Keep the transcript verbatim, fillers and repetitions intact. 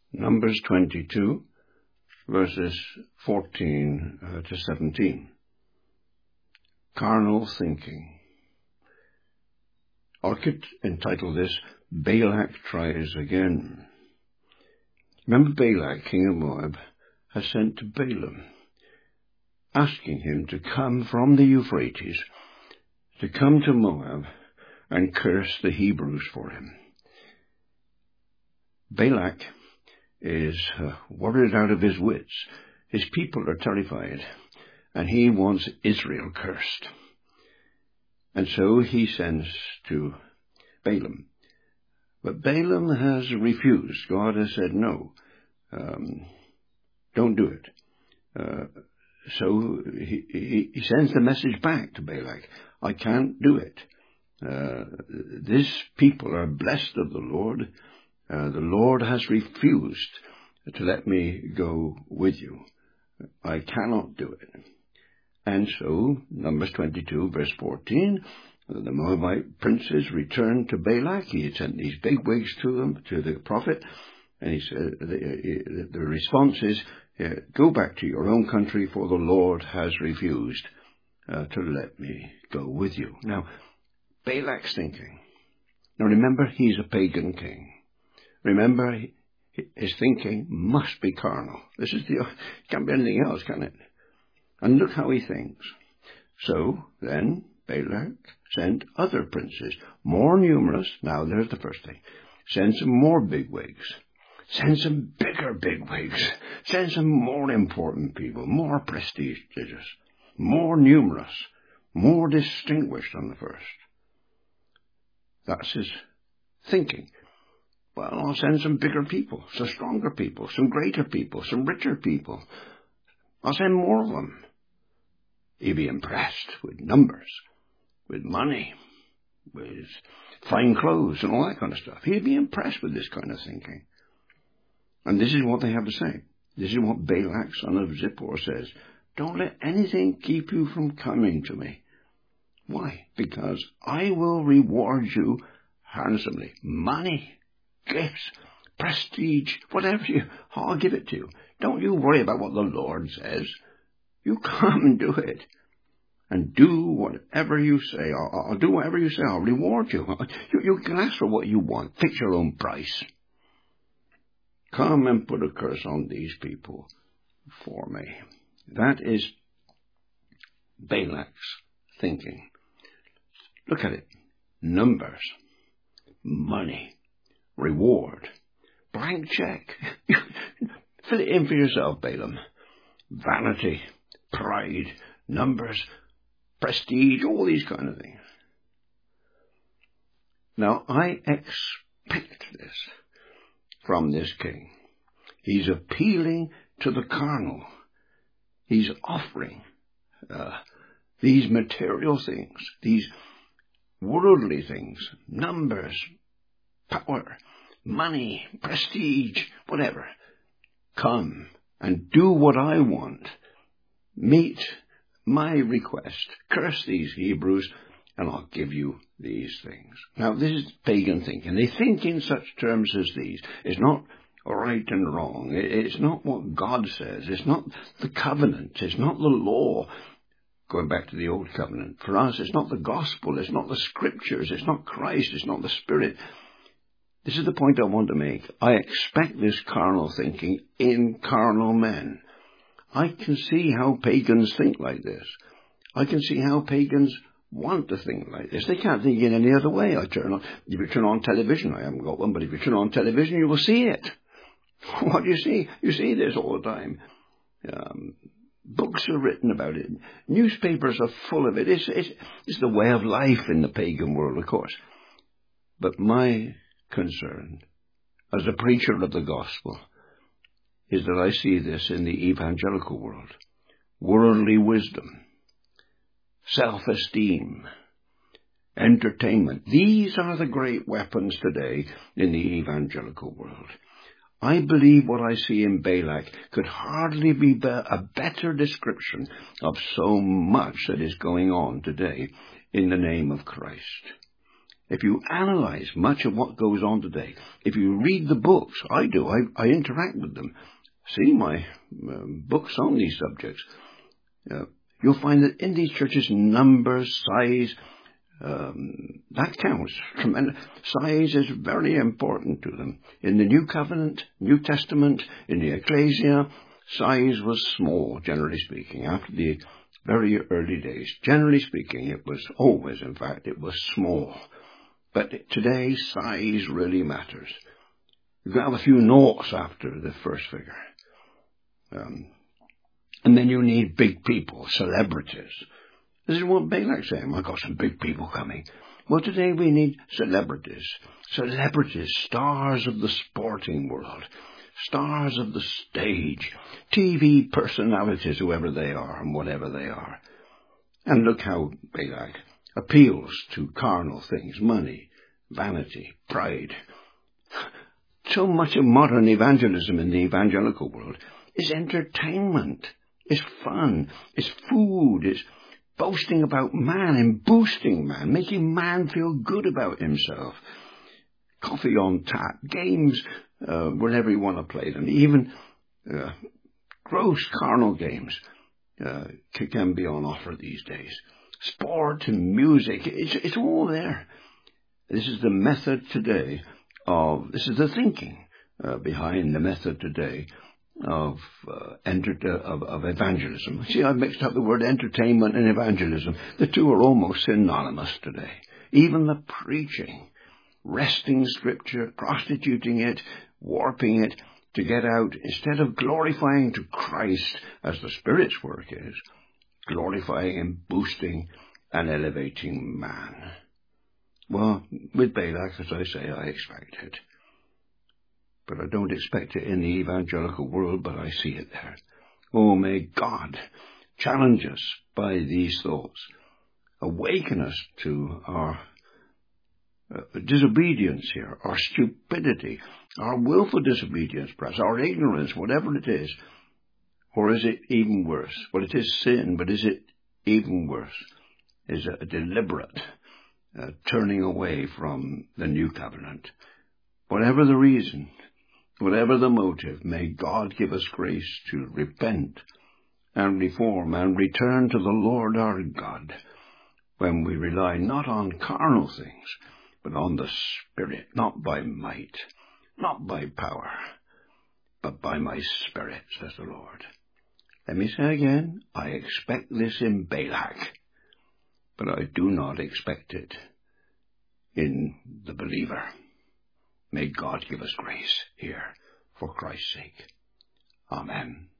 Numbers twenty-two, verses fourteen uh, to seventeen. Carnal thinking. I could entitle this, Balak Tries Again. Remember, Balak, king of Moab, has sent to Balaam, asking him to come from the Euphrates, to come to Moab and curse the Hebrews for him. Balak is uh, worried out of his wits. His people are terrified, and he wants Israel cursed. And so he sends to Balaam. But Balaam has refused. God has said, no, um, don't do it. Uh, so he, he, he sends the message back to Balak. I can't do it. Uh, this people are blessed of the Lord. Uh, the Lord has refused to let me go with you. I cannot do it. And so, Numbers twenty-two, verse fourteen, the Moabite princes returned to Balak. He had sent these bigwigs to them, to the prophet, and he said, the, the response is, go back to your own country, for the Lord has refused uh, to let me go with you. Now, Balak's thinking. Now remember, he's a pagan king. Remember, his thinking must be carnal. This is the, can't be anything else, can it? And look how he thinks. So then Balak sent other princes, more numerous. Now there's the first thing. Send some more bigwigs. Send some bigger bigwigs. Send some more important people, more prestigious, more numerous, more distinguished than the first. That's his thinking. Well, I'll send some bigger people, some stronger people, some greater people, some richer people. I'll send more of them. He'd be impressed with numbers, with money, with fine clothes and all that kind of stuff. He'd be impressed with this kind of thinking. And this is what they have to say. This is what Balak, son of Zippor, says. Don't let anything keep you from coming to me. Why? Because I will reward you handsomely. Money, gifts, prestige, whatever you, I'll give it to you. Don't you worry about what the Lord says. You come and do it. And do whatever you say. I'll, I'll do whatever you say. I'll reward you. you. You can ask for what you want. Fix your own price. Come and put a curse on these people for me. That is Balak's thinking. Look at it. Numbers. Money. Reward. Blank check. Fill it in for yourself, Balaam. Vanity. Pride. Numbers. Prestige. All these kind of things. Now, I expect this from this king. He's appealing to the carnal. He's offering uh, these material things, these worldly things, numbers, power, money, prestige, whatever. Come and do what I want. Meet my request. Curse these Hebrews, and I'll give you these things. Now, this is pagan thinking. They think in such terms as these. It's not right and wrong. It's not what God says. It's not the covenant. It's not the law. Going back to the old covenant. For us, it's not the gospel. It's not the scriptures. It's not Christ. It's not the Spirit. This is the point I want to make. I expect this carnal thinking in carnal men. I can see how pagans think like this. I can see how pagans want to think like this. They can't think in any other way. I turn on, if you turn on television, I haven't got one, but if you turn on television, you will see it. What do you see? You see this all the time. Um, books are written about it. Newspapers are full of it. It's, it's, it's the way of life in the pagan world, of course. But my concern, as a preacher of the gospel, is that I see this in the evangelical world. Worldly wisdom, self-esteem, entertainment. These are the great weapons today in the evangelical world. I believe what I see in Balak could hardly be a better description of so much that is going on today in the name of Christ. If you analyze much of what goes on today, if you read the books, I do, I, I interact with them, see my um, books on these subjects, uh, you'll find that in these churches, numbers, size, um, that counts. Tremendous. Size is very important to them. In the New Covenant, New Testament, in the Ecclesia, size was small, generally speaking. After the very early days, generally speaking, it was always, in fact, it was small. But today, size really matters. You can have a few noughts after the first figure. Um, and then you need big people, celebrities. This is what Balak's saying. I've got some big people coming. Well, today we need celebrities. Celebrities, stars of the sporting world, stars of the stage, T V personalities, whoever they are and whatever they are. And look how Balak appeals to carnal things, money, vanity, pride. So much of modern evangelism in the evangelical world is entertainment, is fun, is food, is boasting about man and boosting man, making man feel good about himself. Coffee on tap, games uh, whenever you want to play them, even uh, gross carnal games uh, can be on offer these days. Sport and music, it's, it's all there. This is the method today of, this is the thinking uh, behind the method today of, uh, enter- of of evangelism. See, I've mixed up the word entertainment and evangelism. The two are almost synonymous today. Even the preaching, wresting Scripture, prostituting it, warping it to get out, instead of glorifying to Christ as the Spirit's work is, glorifying and boosting and elevating man. Well, with Balak, as I say, I expect it. But I don't expect it in the evangelical world, but I see it there. Oh, may God challenge us by these thoughts. Awaken us to our uh, disobedience here, our stupidity, our willful disobedience, perhaps, our ignorance, whatever it is. Or is it even worse? Well, it is sin, but is it even worse? Is it a deliberate uh, turning away from the new covenant? Whatever the reason, whatever the motive, may God give us grace to repent and reform and return to the Lord our God when we rely not on carnal things, but on the Spirit, not by might, not by power, but by my Spirit, says the Lord. Let me say again, I expect this in Balak, but I do not expect it in the believer. May God give us grace here for Christ's sake. Amen.